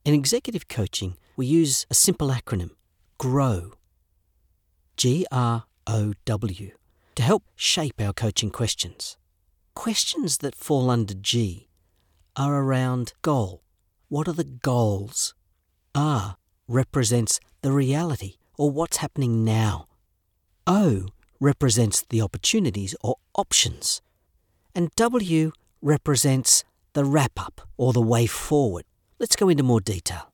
In executive coaching, we use a simple acronym, GROW, G-R-O-W, to help shape our coaching questions. Questions that fall under G are around goal. What are the goals? R represents the reality or what's happening now. O represents the opportunities or options. And W represents the wrap-up or the way forward. Let's go into more detail.